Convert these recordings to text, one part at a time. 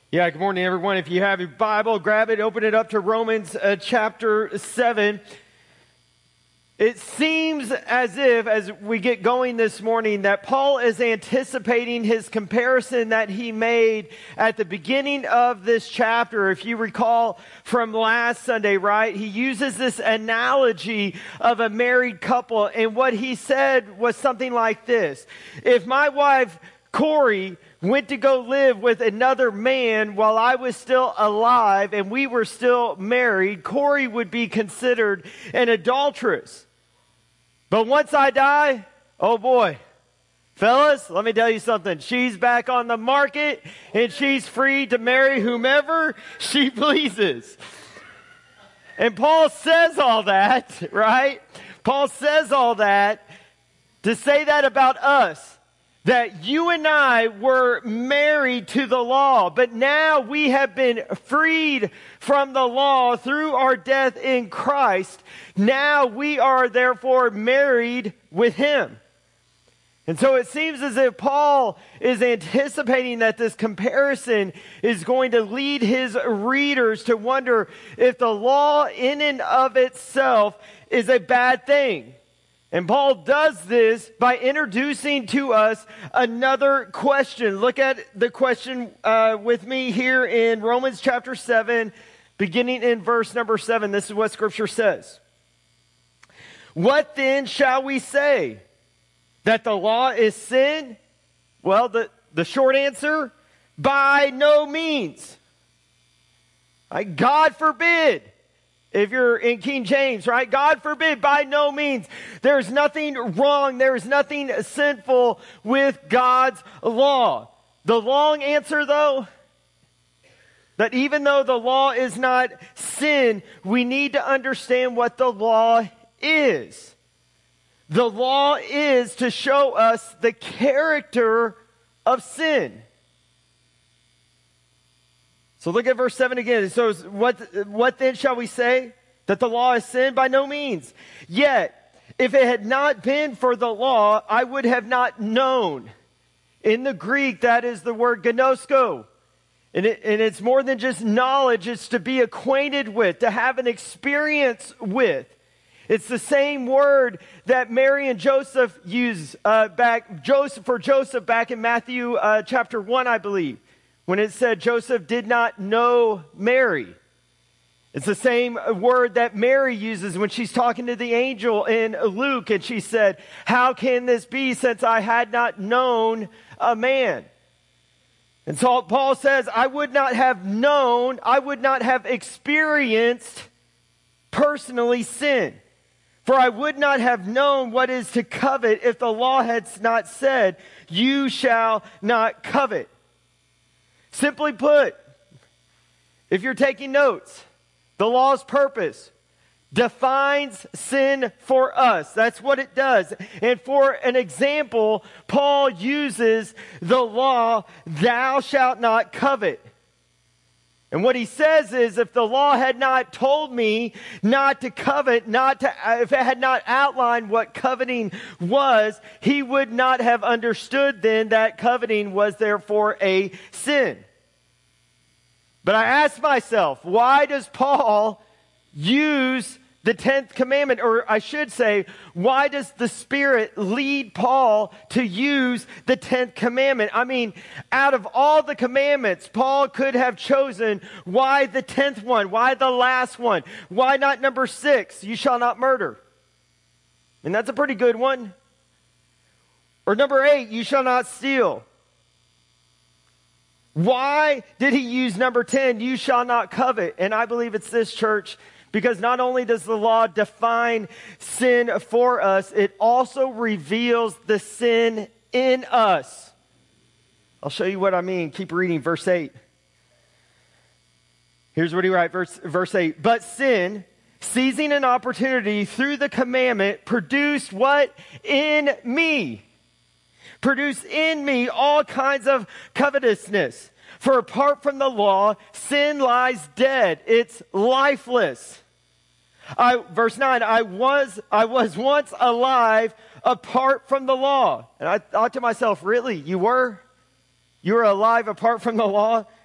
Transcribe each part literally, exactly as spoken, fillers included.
Yeah, good morning, everyone. If you have your Bible, grab it, open it up to Romans uh, chapter seven. It seems as if, as we get going this morning, that Paul is anticipating his comparison that he made at the beginning of this chapter. If you recall from last Sunday, right? He uses this analogy of a married couple, and what he said was something like this. If my wife, Corey, went to go live with another man while I was still alive and we were still married, Corey would be considered an adulteress. But once I die, oh boy, fellas, let me tell you something. She's back on the market and she's free to marry whomever she pleases. And Paul says all that, right? Paul says all that to say that about us. That you and I were married to the law, but now we have been freed from the law through our death in Christ. Now we are therefore married with Him. And so it seems as if Paul is anticipating that this comparison is going to lead his readers to wonder if the law in and of itself is a bad thing. And Paul does this by introducing to us another question. Look at the question uh, with me here in Romans chapter seven, beginning in verse number seven. This is what Scripture says. What then shall we say? That the law is sin? Well, the, the short answer, by no means. Right? God forbid. If you're in King James, right? God forbid, by no means. There's nothing wrong. There's nothing sinful with God's law. The long answer, though, that even though the law is not sin, we need to understand what the law is. The law is to show us the character of sin. So look at verse seven again. So what, what then shall we say? That the law is sin? By no means. Yet, if it had not been for the law, I would have not known. In the Greek, that is the word gnosko. And, it, and it's more than just knowledge. It's to be acquainted with, to have an experience with. It's the same word that Mary and Joseph used uh, back Joseph for Joseph back in Matthew uh, chapter one, I believe. When it said Joseph did not know Mary. It's the same word that Mary uses when she's talking to the angel in Luke. And she said, how can this be since I had not known a man? And so Paul says, I would not have known, I would not have experienced personally sin. For I would not have known what is to covet if the law had not said, you shall not covet. Simply put, if you're taking notes, the law's purpose defines sin for us. That's what it does. And for an example, Paul uses the law, thou shalt not covet. And what he says is, if the law had not told me not to covet, not to, if it had not outlined what coveting was, he would not have understood then that coveting was therefore a sin. But I asked myself, why does Paul use the tenth commandment? Or I should say, why does the Spirit lead Paul to use the tenth commandment? I mean, out of all the commandments, Paul could have chosen, why the tenth one? Why the last one? Why not number six, you shall not murder? And that's a pretty good one. Or number eight, you shall not steal. Why did he use number ten, you shall not covet? And I believe it's this, church, because not only does the law define sin for us, it also reveals the sin in us. I'll show you what I mean. Keep reading verse eight. Here's what he writes, verse, verse eight. But sin, seizing an opportunity through the commandment, produced what? In me. Produce in me all kinds of covetousness. For apart from the law, sin lies dead. It's lifeless. I, verse nine, I was, I was once alive apart from the law. And I thought to myself, really, you were? You were alive apart from the law?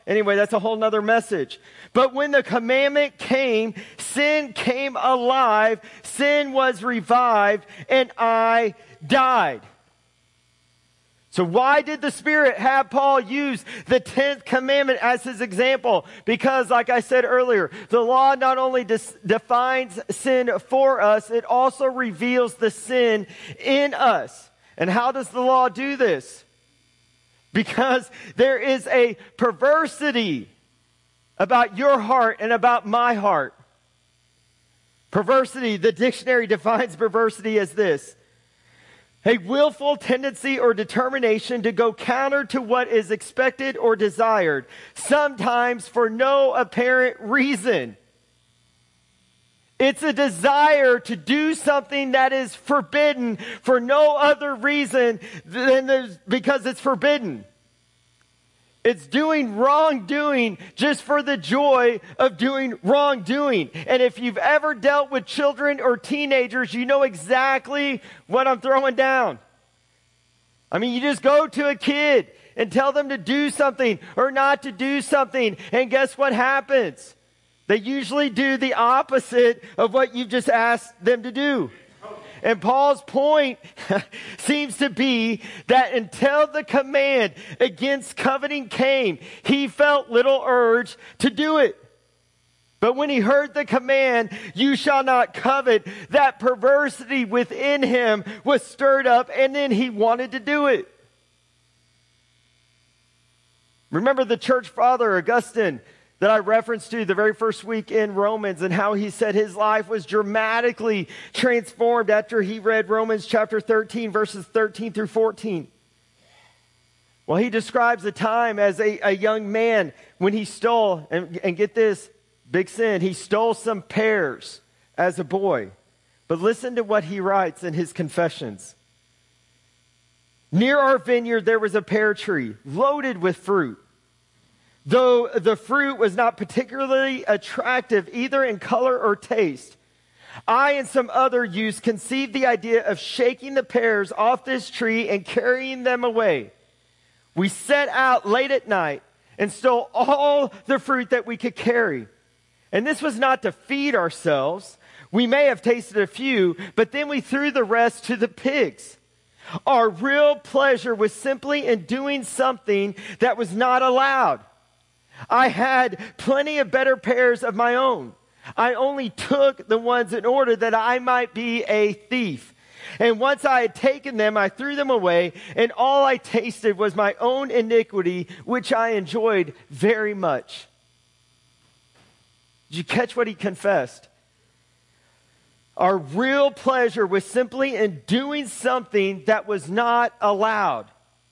Anyway, that's a whole nother message. But when the commandment came, sin came alive, sin was revived, and I died. So why did the Spirit have Paul use the tenth commandment as his example? Because, like I said earlier, the law not only dis- defines sin for us, it also reveals the sin in us. And how does the law do this? Because there is a perversity about your heart and about my heart. Perversity, the dictionary defines perversity as this: a willful tendency or determination to go counter to what is expected or desired, sometimes for no apparent reason. It's a desire to do something that is forbidden for no other reason than because it's forbidden. It's doing wrongdoing just for the joy of doing wrongdoing. And if you've ever dealt with children or teenagers, you know exactly what I'm throwing down. I mean, you just go to a kid and tell them to do something or not to do something. And guess what happens? They usually do the opposite of what you've just asked them to do. And Paul's point seems to be that until the command against coveting came, he felt little urge to do it. But when he heard the command, you shall not covet, that perversity within him was stirred up, and then he wanted to do it. Remember the church father, Augustine, that I referenced to the very first week in Romans, and how he said his life was dramatically transformed after he read Romans chapter thirteen, verses thirteen through fourteen. Well, he describes a time as a, a young man when he stole, and, and get this, big sin, he stole some pears as a boy. But listen to what he writes in his confessions. Near our vineyard there was a pear tree loaded with fruit. Though the fruit was not particularly attractive either in color or taste, I and some other youths conceived the idea of shaking the pears off this tree and carrying them away. We set out late at night and stole all the fruit that we could carry. And this was not to feed ourselves. We may have tasted a few, but then we threw the rest to the pigs. Our real pleasure was simply in doing something that was not allowed. I had plenty of better pears of my own. I only took the ones in order that I might be a thief. And once I had taken them, I threw them away, and all I tasted was my own iniquity, which I enjoyed very much. Did you catch what he confessed? Our real pleasure was simply in doing something that was not allowed.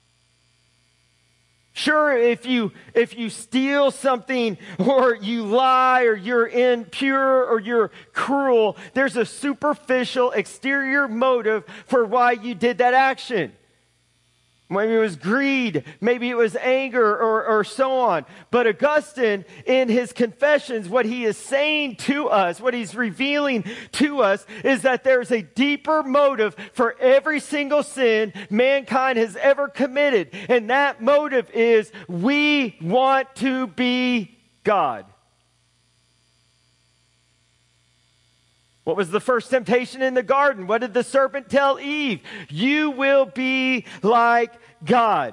Sure, if you if you steal something or you lie or you're impure or you're cruel, there's a superficial exterior motive for why you did that action. Maybe it was greed, maybe it was anger, or, or so on. But Augustine, in his confessions, what he is saying to us, what he's revealing to us, is that there's a deeper motive for every single sin mankind has ever committed. And that motive is we want to be God. What was the first temptation in the garden? What did the serpent tell Eve? You will be like God.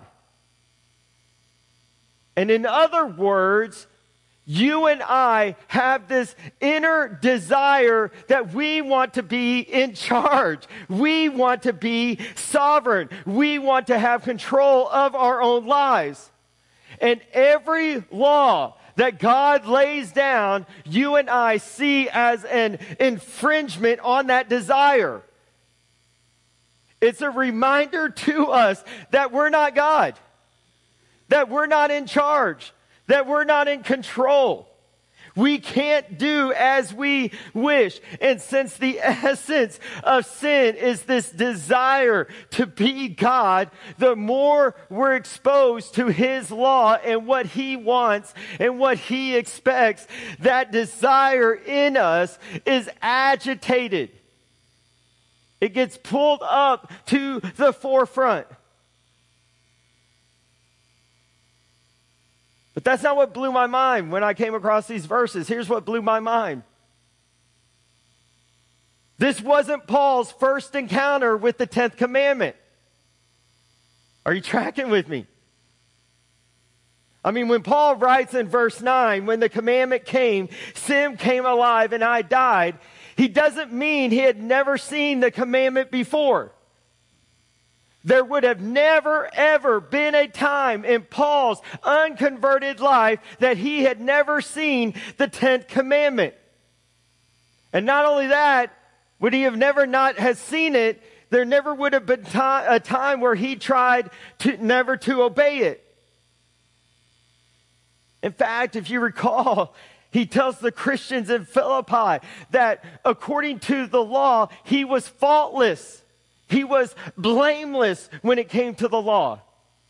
And in other words, you and I have this inner desire that we want to be in charge. We want to be sovereign. We want to have control of our own lives. And every law that God lays down, you and I see as an infringement on that desire. It's a reminder to us that we're not God, that we're not in charge, that we're not in control. We can't do as we wish. And since the essence of sin is this desire to be God, the more we're exposed to His law and what He wants and what He expects, that desire in us is agitated. It gets pulled up to the forefront. But that's not what blew my mind when I came across these verses. Here's what blew my mind. This wasn't Paul's first encounter with the tenth commandment. Are you tracking with me? I mean, when Paul writes in verse nine, when the commandment came, sin came alive and I died, he doesn't mean he had never seen the commandment before. There would have never, ever been a time in Paul's unconverted life that he had never seen the tenth commandment. And not only that, would he have never not have seen it, there never would have been time, a time where he tried to never to obey it. In fact, if you recall, he tells the Christians in Philippi that according to the law, he was faultless. He was blameless when it came to the law.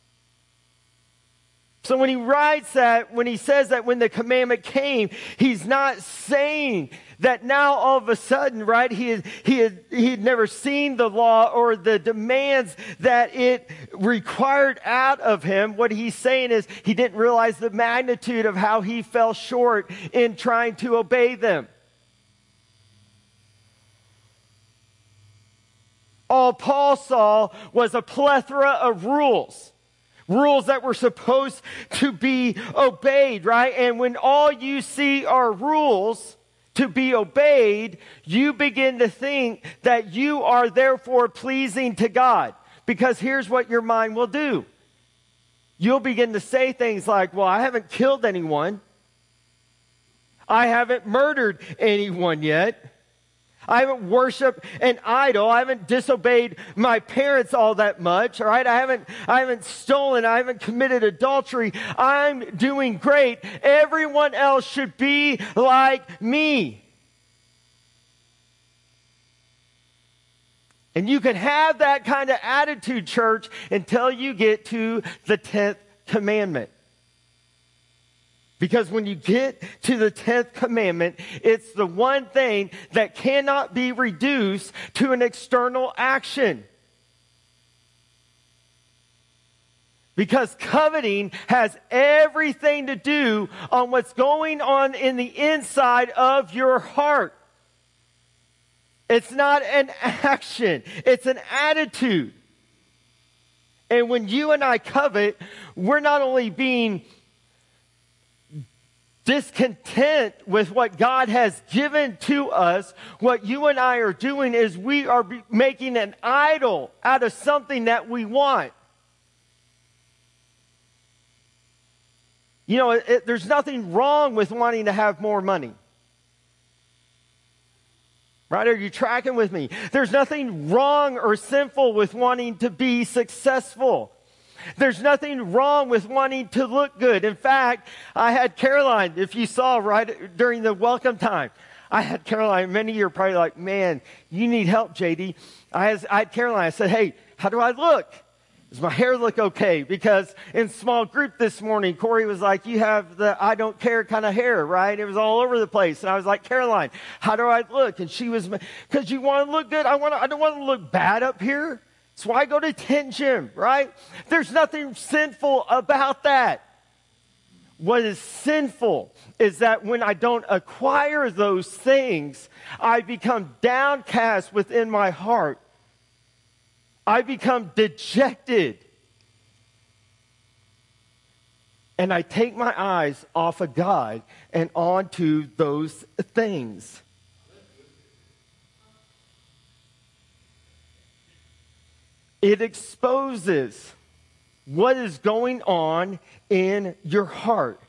So when he writes that, when he says that when the commandment came, he's not saying that now all of a sudden, right, he had, he had, he had never seen the law or the demands that it required out of him. What he's saying is he didn't realize the magnitude of how he fell short in trying to obey them. All Paul saw was a plethora of rules. Rules that were supposed to be obeyed, right? And when all you see are rules to be obeyed, you begin to think that you are therefore pleasing to God. Because here's what your mind will do. You'll begin to say things like, well, I haven't killed anyone. I haven't murdered anyone yet. I haven't worshiped an idol. I haven't disobeyed my parents all that much. All right. I haven't, I haven't stolen. I haven't committed adultery. I'm doing great. Everyone else should be like me. And you can have that kind of attitude, church, until you get to the tenth commandment. Because when you get to the tenth commandment, it's the one thing that cannot be reduced to an external action. Because coveting has everything to do on what's going on in the inside of your heart. It's not an action, it's an attitude. And when you and I covet, we're not only being discontent with what God has given to us, what you and I are doing is we are be- making an idol out of something that we want. You know, it, it, there's nothing wrong with wanting to have more money. Right? Are you tracking with me? There's nothing wrong or sinful with wanting to be successful. There's nothing wrong with wanting to look good. In fact, I had Caroline, if you saw right during the welcome time, I had Caroline, many of you are probably like, man, you need help, J D. I had, I had Caroline, I said, hey, how do I look? Does my hair look okay? Because in small group this morning, Corey was like, you have the I don't care kind of hair, right? It was all over the place. And I was like, Caroline, how do I look? And she was, because you want to look good. I want to, I don't want to look bad up here. That's why I go to Tent Gym, right? There's nothing sinful about that. What is sinful is that when I don't acquire those things, I become downcast within my heart. I become dejected. And I take my eyes off of God and onto those things. It exposes what is going on in your heart.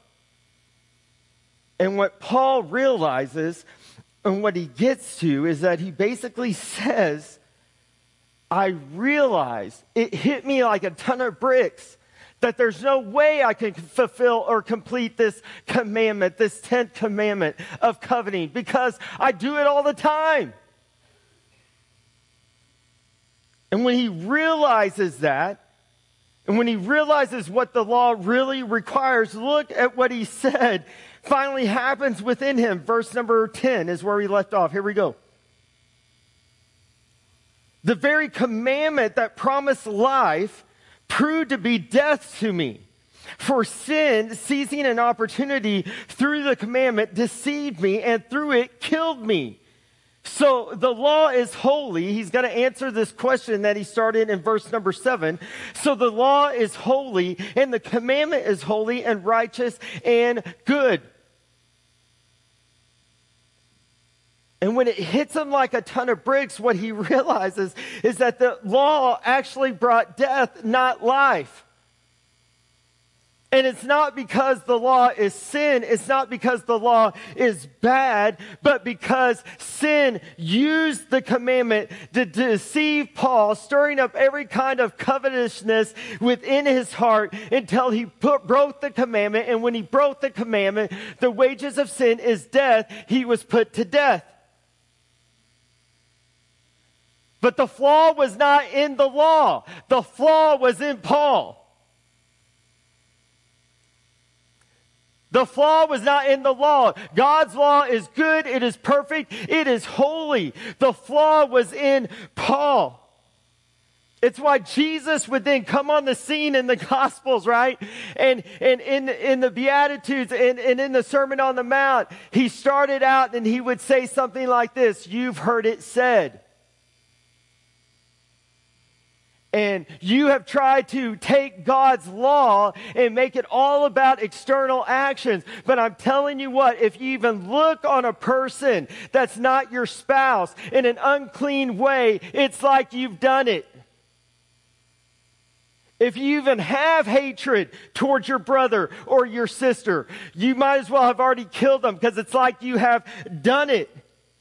And what Paul realizes and what he gets to is that he basically says, I realize, it hit me like a ton of bricks, that there's no way I can fulfill or complete this commandment, this tenth commandment of coveting, because I do it all the time. And when he realizes that, and when he realizes what the law really requires, look at what he said finally happens within him. Verse number ten is where we left off. Here we go. The very commandment that promised life proved to be death to me. For sin, seizing an opportunity through the commandment, deceived me, and through it killed me. So the law is holy. He's going to answer this question that he started in verse number seven. So the law is holy, and the commandment is holy and righteous and good. And when it hits him like a ton of bricks, what he realizes is that the law actually brought death, not life. And it's not because the law is sin, it's not because the law is bad, but because sin used the commandment to deceive Paul, stirring up every kind of covetousness within his heart until he put, broke the commandment. And when he broke the commandment, the wages of sin is death. He was put to death. But the flaw was not in the law. The flaw was in Paul. The flaw was not in the law. God's law is good. It is perfect. It is holy. The flaw was in Paul. It's why Jesus would then come on the scene in the Gospels, right? And, and in, in the Beatitudes and, and in the Sermon on the Mount, he started out and he would say something like this: "You've heard it said." And you have tried to take God's law and make it all about external actions. But I'm telling you what, if you even look on a person that's not your spouse in an unclean way, it's like you've done it. If you even have hatred towards your brother or your sister, you might as well have already killed them, because it's like you have done it.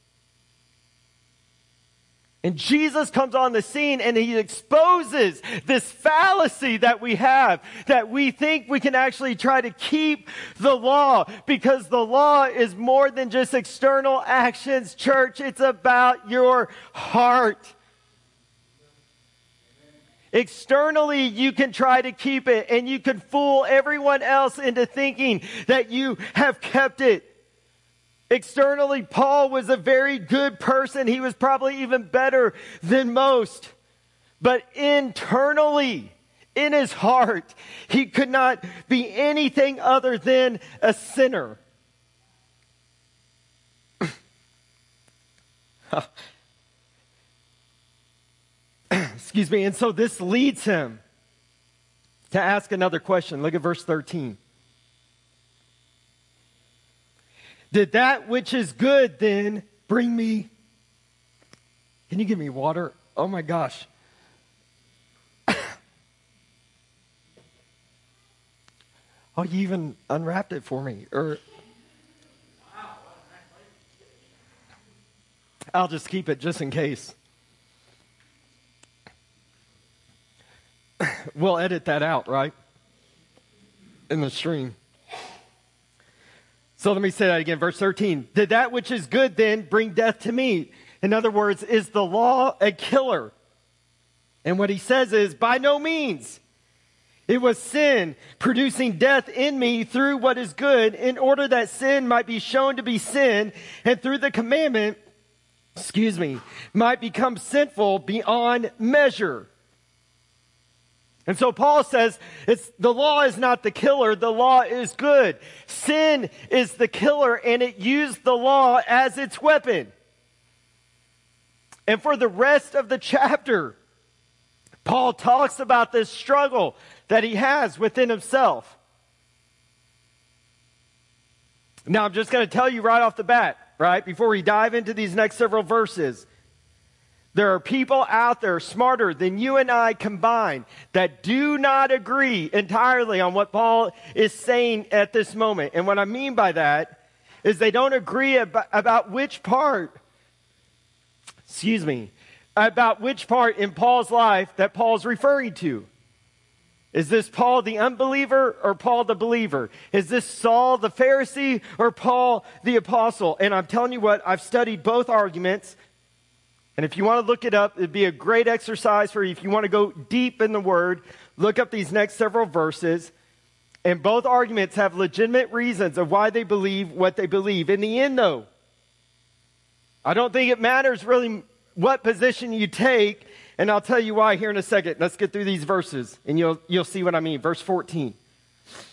And Jesus comes on the scene and he exposes this fallacy that we have, that we think we can actually try to keep the law, because the law is more than just external actions, church. It's about your heart. Externally, you can try to keep it, and you can fool everyone else into thinking that you have kept it. Externally, Paul was a very good person. He was probably even better than most. But internally, in his heart, he could not be anything other than a sinner. Excuse me. And so this leads him to ask another question. Look at verse thirteen. Did that which is good then bring me? Can you give me water? Oh my gosh. Oh, you even unwrapped it for me. Or I'll just keep it just in case. We'll edit that out, right? In the stream. So let me say that again, verse thirteen. Did that which is good then bring death to me? In other words, is the law a killer? And what he says is, by no means. It was sin producing death in me through what is good, in order that sin might be shown to be sin, and through the commandment, excuse me, might become sinful beyond measure. And so Paul says, it's, the law is not the killer, the law is good. Sin is the killer, and it used the law as its weapon. And for the rest of the chapter, Paul talks about this struggle that he has within himself. Now, I'm just going to tell you right off the bat, right, before we dive into these next several verses, there are people out there smarter than you and I combined that do not agree entirely on what Paul is saying at this moment. And what I mean by that is they don't agree about, about which part, excuse me, about which part in Paul's life that Paul's referring to. Is this Paul the unbeliever or Paul the believer? Is this Saul the Pharisee or Paul the apostle? And I'm telling you what, I've studied both arguments. And if you want to look it up, it'd be a great exercise for you. If you want to go deep in the Word, look up these next several verses. And both arguments have legitimate reasons of why they believe what they believe. In the end, though, I don't think it matters really what position you take. And I'll tell you why here in a second. Let's get through these verses, and you'll, you'll see what I mean. Verse fourteen.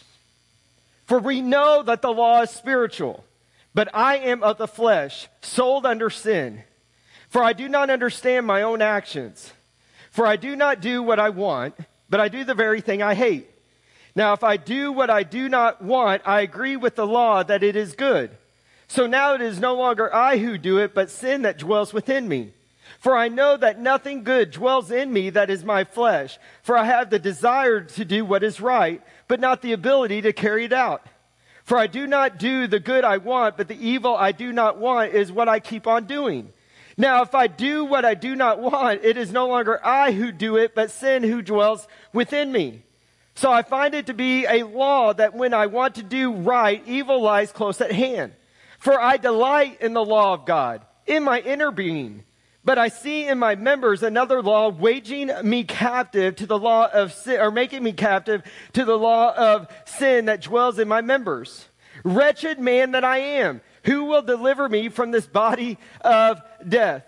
For we know that the law is spiritual, but I am of the flesh, sold under sin. For I do not understand my own actions. For I do not do what I want, but I do the very thing I hate. Now if I do what I do not want, I agree with the law that it is good. So now it is no longer I who do it, but sin that dwells within me. For I know that nothing good dwells in me, that is my flesh. For I have the desire to do what is right, but not the ability to carry it out. For I do not do the good I want, but the evil I do not want is what I keep on doing. Now if I do what I do not want, it is no longer I who do it, but sin who dwells within me. So I find it to be a law that when I want to do right, evil lies close at hand. For I delight in the law of God, in my inner being. But I see in my members another law waging me captive to the law of sin, or making me captive to the law of sin that dwells in my members. Wretched man that I am, who will deliver me from this body of death?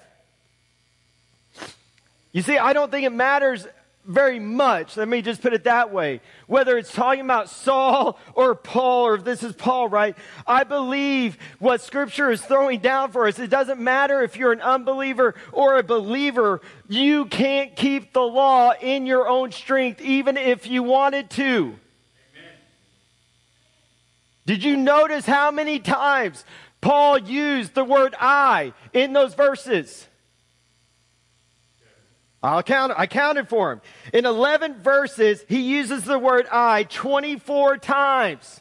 You see, I don't think it matters very much. Let me just put it that way. Whether it's talking about Saul or Paul, or if this is Paul, right? I believe what Scripture is throwing down for us. It doesn't matter if you're an unbeliever or a believer. You can't keep the law in your own strength, even if you wanted to. Amen. Did you notice how many times Paul used the word I in those verses? I'll count, I counted for him. In eleven verses, he uses the word I twenty-four times.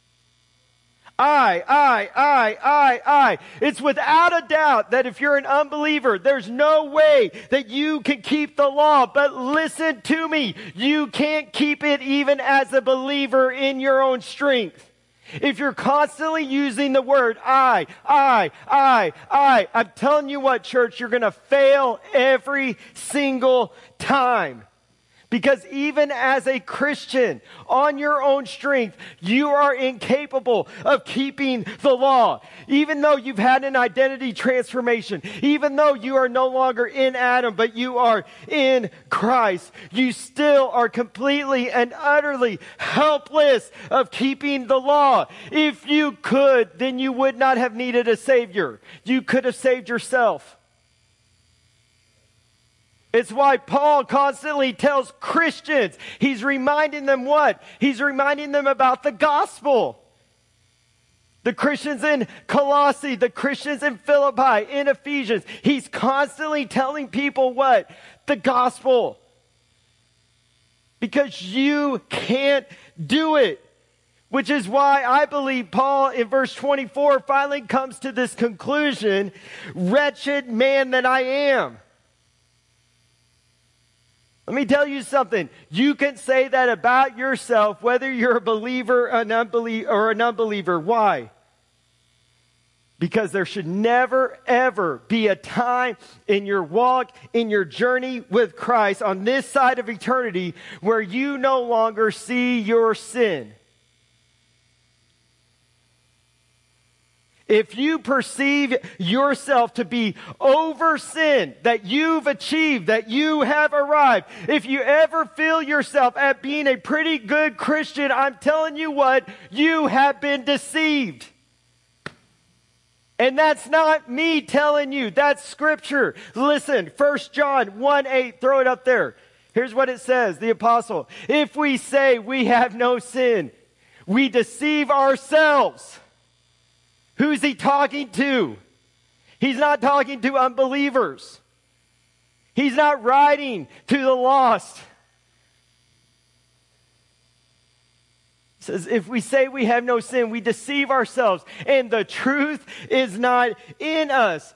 I, I, I, I, I. It's without a doubt that if you're an unbeliever, there's no way that you can keep the law. But listen to me. You can't keep it even as a believer in your own strength. If you're constantly using the word I, I, I, I, I'm telling you what, church, you're going to fail every single time. Because even as a Christian, on your own strength, you are incapable of keeping the law. Even though you've had an identity transformation, even though you are no longer in Adam, but you are in Christ, you still are completely and utterly helpless of keeping the law. If you could, then you would not have needed a Savior. You could have saved yourself. It's why Paul constantly tells Christians, he's reminding them what? He's reminding them about the gospel. The Christians in Colossae, the Christians in Philippi, in Ephesians, he's constantly telling people what? The gospel. Because you can't do it. Which is why I believe Paul in verse twenty-four finally comes to this conclusion, wretched man that I am. Let me tell you something. You can say that about yourself, whether you're a believer an unbelie- or an unbeliever. Why? Because there should never, ever be a time in your walk, in your journey with Christ on this side of eternity where you no longer see your sin. If you perceive yourself to be over sin, that you've achieved, that you have arrived, if you ever feel yourself at being a pretty good Christian, I'm telling you what, you have been deceived. And that's not me telling you, that's Scripture. Listen, First John one eight, throw it up there. Here's what it says, the apostle. If we say we have no sin, we deceive ourselves. Who's he talking to? He's not talking to unbelievers. He's not writing to the lost. He says, if we say we have no sin, we deceive ourselves, and the truth is not in us.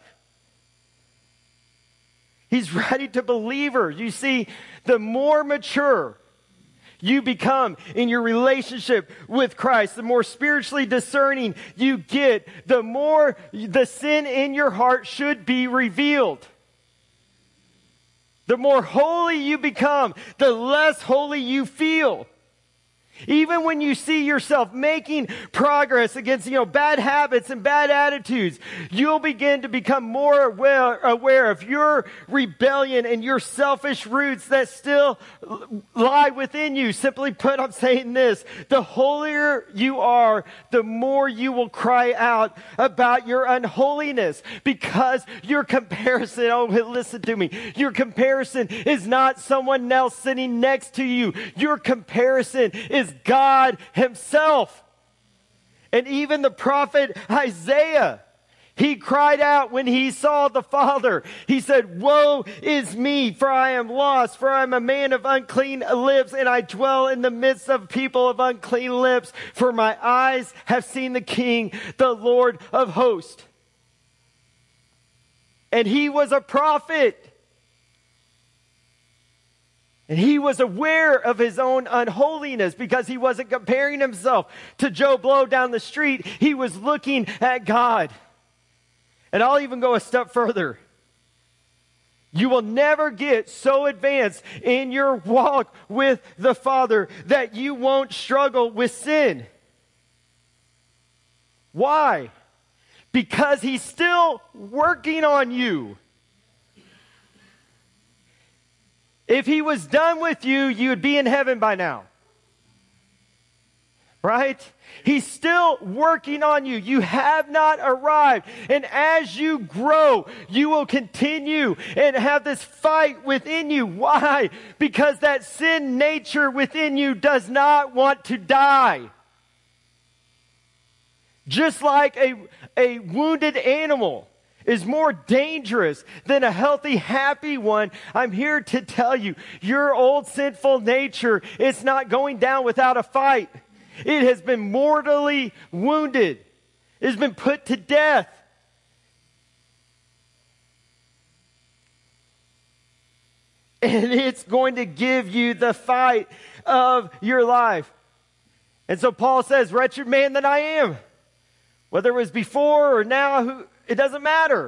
He's writing to believers. You see, the more mature you become in your relationship with Christ, the more spiritually discerning you get, the more the sin in your heart should be revealed. The more holy you become, the less holy you feel. Even when you see yourself making progress against, you know, bad habits and bad attitudes, you'll begin to become more aware, aware of your rebellion and your selfish roots that still lie within you. Simply put, I'm saying this: the holier you are, the more you will cry out about your unholiness, because your comparison, oh, listen to me, your comparison is not someone else sitting next to you. Your comparison is God himself. And even the prophet Isaiah, he cried out when he saw the Father. He said, "Woe is me, for I am lost, for I am a man of unclean lips, and I dwell in the midst of people of unclean lips, for my eyes have seen the King, the Lord of hosts." And he was a prophet. And he was aware of his own unholiness, because he wasn't comparing himself to Joe Blow down the street. He was looking at God. And I'll even go a step further. You will never get so advanced in your walk with the Father that you won't struggle with sin. Why? Because he's still working on you. If he was done with you, you would be in heaven by now. Right? He's still working on you. You have not arrived. And as you grow, you will continue and have this fight within you. Why? Because that sin nature within you does not want to die. Just like a, a wounded animal is more dangerous than a healthy, happy one, I'm here to tell you, your old sinful nature is not going down without a fight. It has been mortally wounded. It has been put to death. And it's going to give you the fight of your life. And so Paul says, "Wretched man that I am." Whether it was before or now, who, it doesn't matter.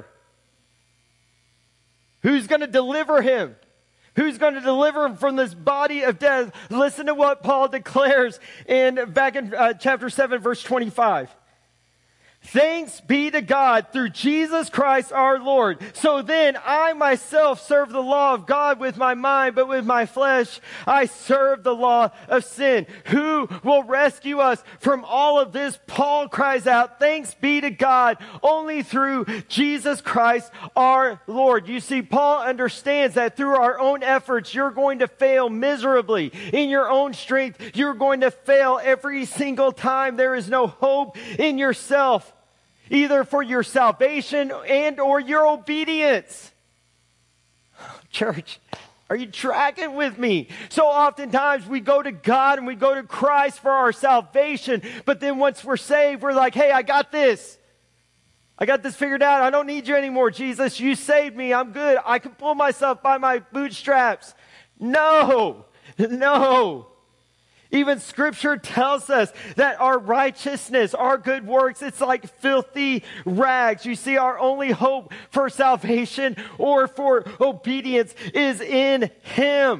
Who's going to deliver him? Who's going to deliver him from this body of death? Listen to what Paul declares in back in uh, chapter seven, verse twenty-five. "Thanks be to God through Jesus Christ our Lord. So then I myself serve the law of God with my mind, but with my flesh I serve the law of sin. Who will rescue us from all of this?" Paul cries out, thanks be to God, only through Jesus Christ our Lord. You see, Paul understands that through our own efforts, you're going to fail miserably. In your own strength, you're going to fail every single time. There is no hope in yourself, either for your salvation and or your obedience. Church, are you tracking with me? So oftentimes we go to God and we go to Christ for our salvation, but then once we're saved, we're like, hey, I got this. I got this figured out. I don't need you anymore, Jesus. You saved me. I'm good. I can pull myself by my bootstraps. No, no. Even Scripture tells us that our righteousness, our good works, it's like filthy rags. You see, our only hope for salvation or for obedience is in Him.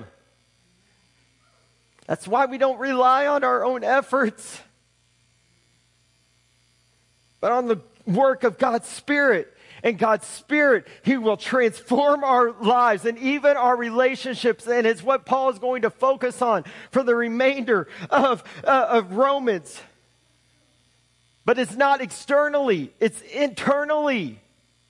That's why we don't rely on our own efforts, but on the work of God's Spirit. And God's Spirit, He will transform our lives and even our relationships. And it's what Paul is going to focus on for the remainder of, uh, of Romans. But it's not externally, it's internally.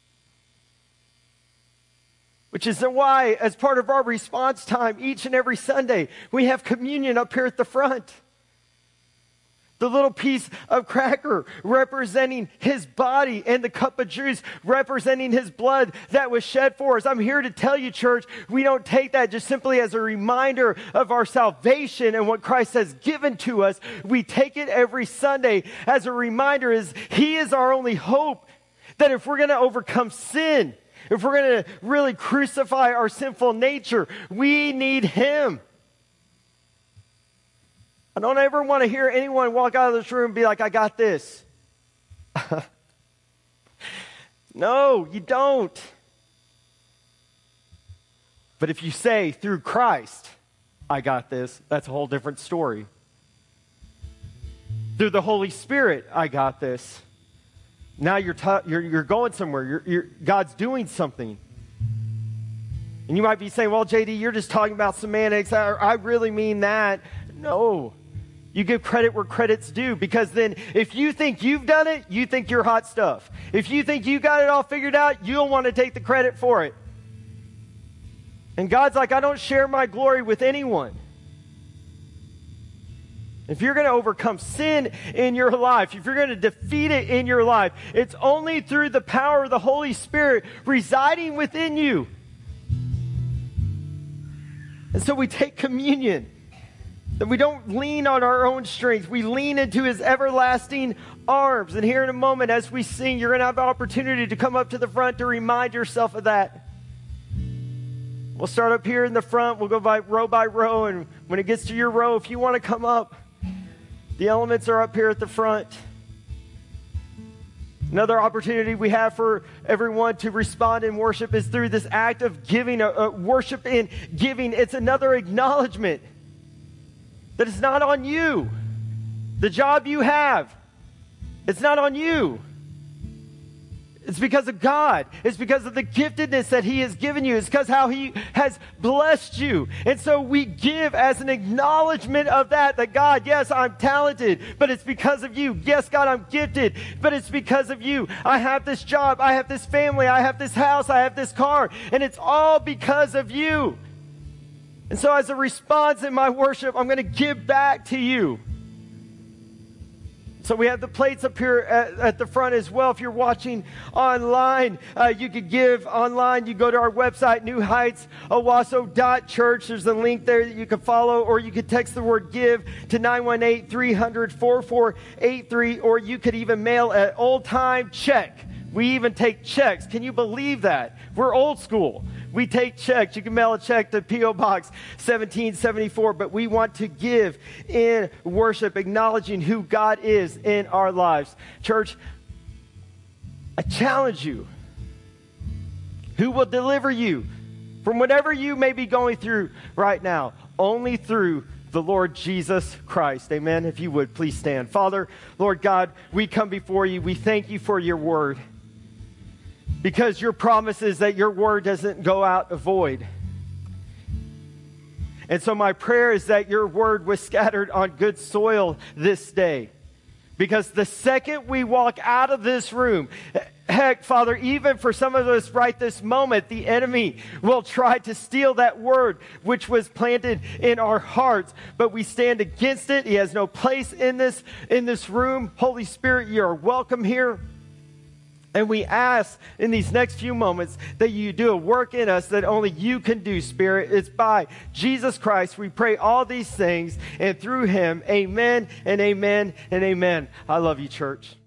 Which is why, as part of our response time each and every Sunday, we have communion up here at the front. The little piece of cracker representing His body and the cup of juice representing His blood that was shed for us. I'm here to tell you, church, we don't take that just simply as a reminder of our salvation and what Christ has given to us. We take it every Sunday as a reminder is He is our only hope, that if we're going to overcome sin, if we're going to really crucify our sinful nature, we need Him. I don't ever want to hear anyone walk out of this room and be like, I got this. No, you don't. But if you say, through Christ, I got this, that's a whole different story. through the Holy Spirit, I got this. Now you're, t- you're, you're going somewhere. You're, you're, God's doing something. And you might be saying, well, J D, you're just talking about semantics. I, I really mean that. No. You give credit where credit's due, because then if you think you've done it, you think you're hot stuff. If you think you got it all figured out, you'll want to take the credit for it. And God's like, I don't share my glory with anyone. If you're going to overcome sin in your life, if you're going to defeat it in your life, it's only through the power of the Holy Spirit residing within you. And so we take communion, that we don't lean on our own strength. We lean into his everlasting arms. And here in a moment, as we sing, you're going to have the opportunity to come up to the front to remind yourself of that. We'll start up here in the front. We'll go by row by row. And when it gets to your row, if you want to come up, the elements are up here at the front. Another opportunity we have for everyone to respond in worship is through this act of giving, a, a worship in giving. It's another acknowledgement that it's not on you. The job you have, it's not on you. It's because of God. It's because of the giftedness that he has given you. It's because how he has blessed you. And so we give as an acknowledgement of that, that God, yes, I'm talented, but it's because of you. Yes, God, I'm gifted, but it's because of you. I have this job. I have this family. I have this house. I have this car. And it's all because of you. And so as a response in my worship, I'm going to give back to you. So we have the plates up here at, at the front as well. If you're watching online, uh, you could give online. You go to our website, new heights owasso dot church. There's a link there that you can follow, or you could text the word give to nine one eight, three hundred, four four eight three, or you could even mail an old time check. We even take checks. Can you believe that? We're old school. We take checks. You can mail a check to P O Box seventeen seventy-four, but we want to give in worship, acknowledging who God is in our lives. Church, I challenge you. Who will deliver you from whatever you may be going through right now? Only through the Lord Jesus Christ. Amen. If you would, please stand. Father, Lord God, we come before you. We thank you for your word. Because your promise is that your word doesn't go out void. And so my prayer is that your word was scattered on good soil this day. Because the second we walk out of this room, heck, Father, even for some of us right this moment, the enemy will try to steal that word which was planted in our hearts. But we stand against it. He has no place in this, in this room. Holy Spirit, you are welcome here. And we ask in these next few moments that you do a work in us that only you can do, Spirit. It's by Jesus Christ. We pray all these things, and through him, amen and amen and amen. I love you, church.